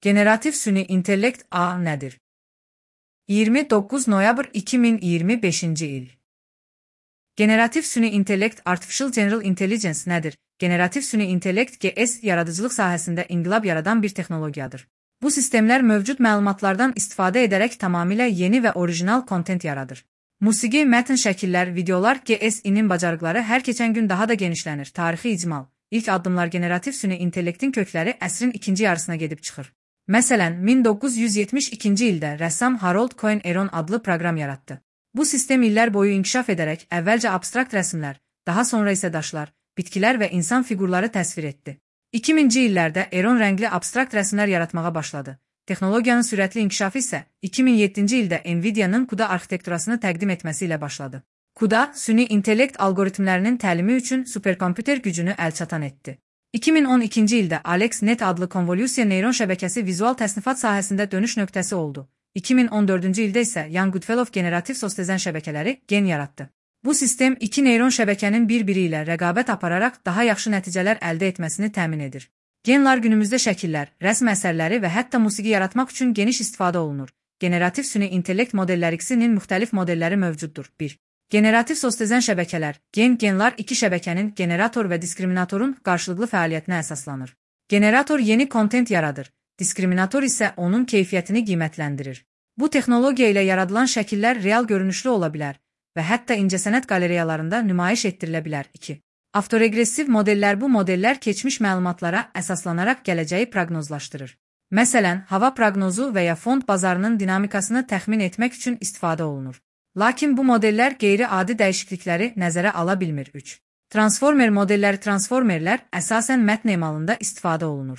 Generativ süni intellekt A nədir? 29 noyabr 2025-ci il. Generativ süni intellekt Artificial General Intelligence nədir? Generativ süni intellekt GS yaradıcılıq sahəsində inqilab yaradan bir texnologiyadır. Bu sistemlər mövcud məlumatlardan istifadə edərək tamamilə yeni və orijinal kontent yaradır. Musiqi, mətn şəkillər, videolar GS-inin bacarıqları hər keçən gün daha da genişlənir. Tarixi icmal. İlk addımlar generativ süni intellektin kökləri əsrin ikinci yarısına gedib çıxır. Məsələn, 1972-ci ildə rəssam Harold Cohen-Eron adlı proqram yaratdı. Bu sistem illər boyu inkişaf edərək əvvəlcə abstrakt rəsmlər, daha sonra isə daşlar, bitkilər və insan fiqurları təsvir etdi. 2000-ci illərdə Eron rəngli abstrakt rəsmlər yaratmağa başladı. Texnologiyanın sürətli inkişafı isə 2007-ci ildə Nvidia-nın CUDA arxitekturasını təqdim etməsi ilə başladı. CUDA, süni intellekt algoritmlərinin təlimi üçün superkomputer gücünü əlçatan etdi. 2012-ci ildə AlexNet adlı konvolyusiya neyron şəbəkəsi vizual təsnifat sahəsində dönüş nöqtəsi oldu. 2014-cü ildə isə Young-Goodfellow generativ sostezən şəbəkələri gen yaratdı. Bu sistem iki neyron şəbəkənin bir-biri ilə rəqabət apararaq daha yaxşı nəticələr əldə etməsini təmin edir. Genlər günümüzdə şəkillər, rəsm əsərləri və hətta musiqi yaratmaq üçün geniş istifadə olunur. Generativ süni intellekt modelləri ikisinin müxtəlif modelləri mövcuddur. 1. Generativ sostezən şəbəkələr. Genlər iki şəbəkənin generator və diskriminatorun qarşılıqlı fəaliyyətinə əsaslanır. Generator yeni kontent yaradır, diskriminator isə onun keyfiyyətini qiymətləndirir. Bu texnologiya ilə yaradılan şəkillər real görünüşlü ola bilər və hətta incəsənət qaleriyalarında nümayiş etdirilə bilər. 2. Avtoregressiv modellər. Bu modellər keçmiş məlumatlara əsaslanaraq gələcəyi proqnozlaşdırır. Məsələn, hava proqnozu və ya fond bazarının dinamikasını təxmin etmək üçün istifadə olunur. Lakin bu modellər qeyri-adi dəyişiklikləri nəzərə ala bilmir. 3. Transformer modelləri. Transformerlər əsasən mətn emalında istifadə olunur.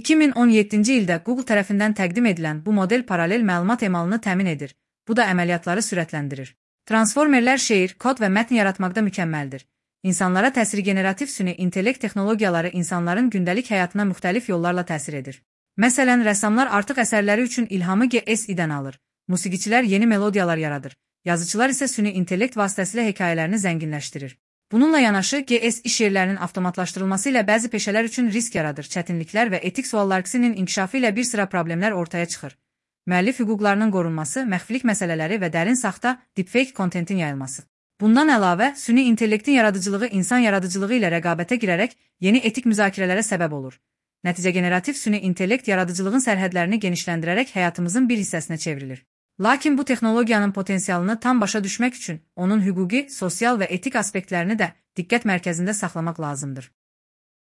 2017-ci ildə Google tərəfindən təqdim edilən bu model paralel məlumat emalını təmin edir. Bu da əməliyyatları sürətləndirir. Transformerlər şeir, kod və mətn yaratmaqda mükəmməldir. İnsanlara təsiri. Generativ süni intellekt texnologiyaları insanların gündəlik həyatına müxtəlif yollarla təsir edir. Məsələn, rəssamlar artıq əsərləri üçün ilhamı GS-dən alır. Musiqiçilər yeni melodiyalar yaradır. Yazıçılar isə süni intellekt vasitəsilə hekayələrini zənginləşdirir. Bununla yanaşı, GS iş yerlərinin avtomatlaşdırılması ilə bəzi peşələr üçün risk yaradır. Çətinliklər və etik suallar ikisinin inkişafı ilə bir sıra problemlər ortaya çıxır. Müəllif hüquqlarının qorunması, məxfilik məsələləri və dərin saxta deepfake kontentin yayılması. Bundan əlavə, süni intellektin yaradıcılığı insan yaradıcılığı ilə rəqabətə girərək yeni etik müzakirələrə səbəb olur. Nəticə generativ süni intellekt yaradıcılığın sərhədlərini genişləndirərək həyatımızın bir hissəsinə çevrilir. Lakin bu texnologiyanın potensialını tam başa düşmək üçün onun hüquqi, sosial və etik aspektlərini də diqqət mərkəzində saxlamaq lazımdır.